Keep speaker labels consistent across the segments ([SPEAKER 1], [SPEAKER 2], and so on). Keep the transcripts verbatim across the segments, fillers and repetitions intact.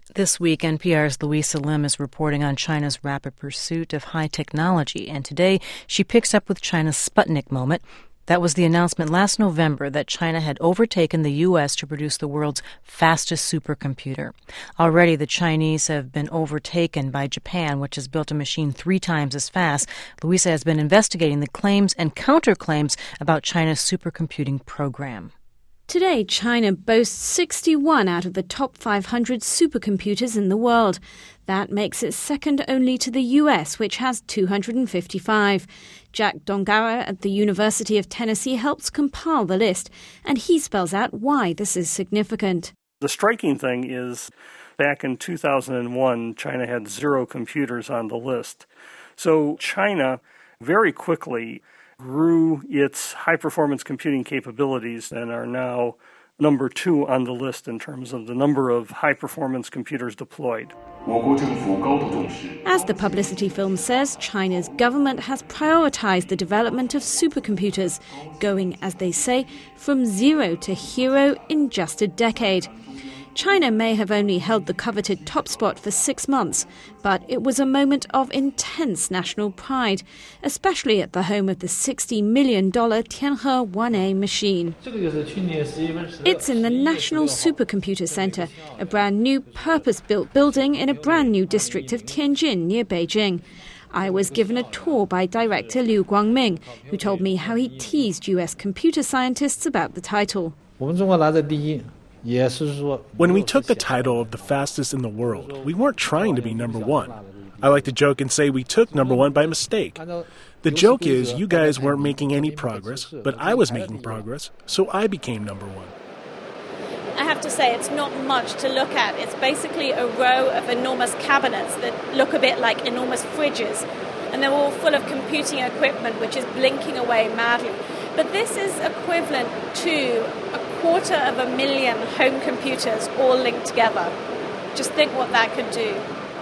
[SPEAKER 1] This week, N P R's Louisa Lim is reporting on China's rapid pursuit of high technology, and today she picks up with China's Sputnik moment. That was the announcement last November that China had overtaken the U S to produce the world's fastest supercomputer. Already, the Chinese have been overtaken by Japan, which has built a machine three times as fast. Louisa has been investigating the claims and counterclaims about China's supercomputing program.
[SPEAKER 2] Today, China boasts sixty-one out of the top five hundred supercomputers in the world. That makes it second only to the U S, which has two hundred fifty-five. Jack Dongarra at the University of Tennessee helps compile the list, and he spells out why this is significant.
[SPEAKER 3] The striking thing is, back in two thousand one, China had zero computers on the list. So China very quickly grew its high-performance computing capabilities and are now number two on the list in terms of the number of high-performance computers deployed.
[SPEAKER 2] As the publicity film says, China's government has prioritized the development of supercomputers, going, as they say, from zero to hero in just a decade. China may have only held the coveted top spot for six months, but it was a moment of intense national pride, especially at the home of the sixty million dollars Tianhe one A machine. It's in the National Supercomputer Center, a brand new purpose-built building in a brand new district of Tianjin near Beijing. I was given a tour by director Liu Guangming, who told me how he teased U S computer scientists about the title.
[SPEAKER 4] When we took the title of the fastest in the world, we weren't trying to be number one. I like to joke and say we took number one by mistake. The joke is you guys weren't making any progress, but I was making progress, so I became number one.
[SPEAKER 5] I have to say it's not much to look at. It's basically a row of enormous cabinets that look a bit like enormous fridges, and they're all full of computing equipment which is blinking away madly. But this is equivalent to a quarter of a million home computers all linked together. Just think what that could do.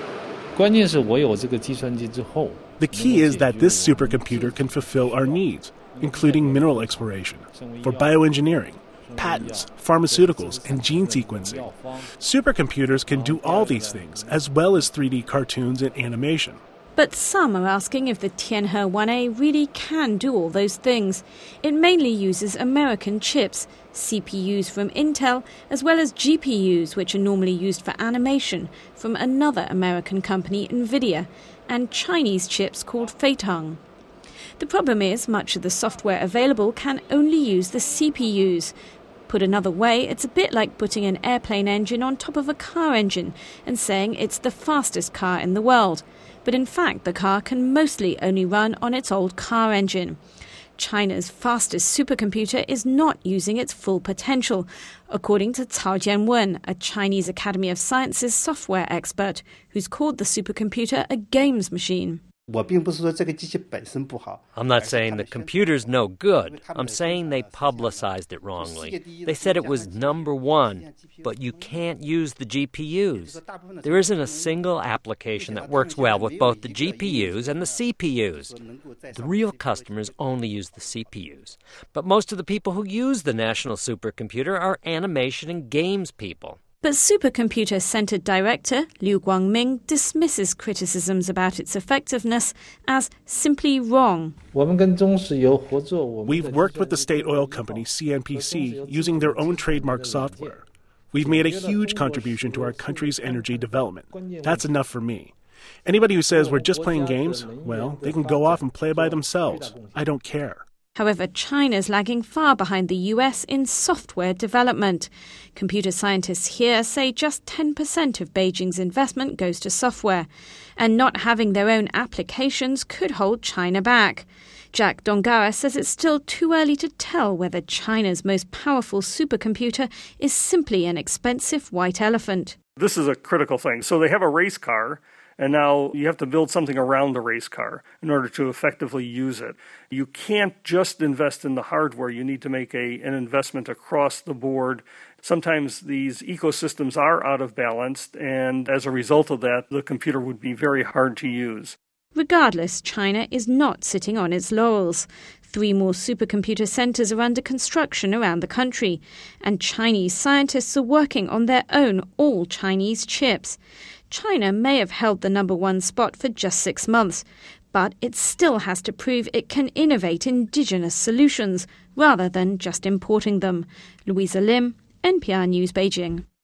[SPEAKER 4] The key is that this supercomputer can fulfill our needs, including mineral exploration, for bioengineering, patents, pharmaceuticals, and gene sequencing. Supercomputers can do all these things, as well as three D cartoons and animation.
[SPEAKER 2] But some are asking if the Tianhe one A really can do all those things. It mainly uses American chips, C P Us from Intel, as well as G P Us, which are normally used for animation, from another American company, NVIDIA, and Chinese chips called Feiteng. The problem is much of the software available can only use the C P Us. Put another way, it's a bit like putting an airplane engine on top of a car engine and saying it's the fastest car in the world. But in fact, the car can mostly only run on its old car engine. China's fastest supercomputer is not using its full potential, according to Cao Jianwen, a Chinese Academy of Sciences software expert, who's called the supercomputer a games machine.
[SPEAKER 6] I'm not saying the computer's no good. I'm saying they publicized it wrongly. They said it was number one, but you can't use the G P Us. There isn't a single application that works well with both the G P Us and the C P Us. The real customers only use the C P Us. But most of the people who use the national supercomputer are animation and games people.
[SPEAKER 2] But Supercomputer Center Director Liu Guangming dismisses criticisms about its effectiveness as simply wrong.
[SPEAKER 4] We've worked with the state oil company C N P C using their own trademark software. We've made a huge contribution to our country's energy development. That's enough for me. Anybody who says we're just playing games, well, they can go off and play by themselves. I don't care.
[SPEAKER 2] However, China's lagging far behind the U S in software development. Computer scientists here say just ten percent of Beijing's investment goes to software, and not having their own applications could hold China back. Jack Dongarra says it's still too early to tell whether China's most powerful supercomputer is simply an expensive white elephant.
[SPEAKER 3] This is a critical thing. So they have a race car, and now you have to build something around the race car in order to effectively use it. You can't just invest in the hardware. You need to make a, an investment across the board. Sometimes these ecosystems are out of balance, and as a result of that, the computer would be very hard to use.
[SPEAKER 2] Regardless, China is not sitting on its laurels. Three more supercomputer centers are under construction around the country, and Chinese scientists are working on their own all-Chinese chips. China may have held the number one spot for just six months, but it still has to prove it can innovate indigenous solutions rather than just importing them. Louisa Lim, N P R News, Beijing.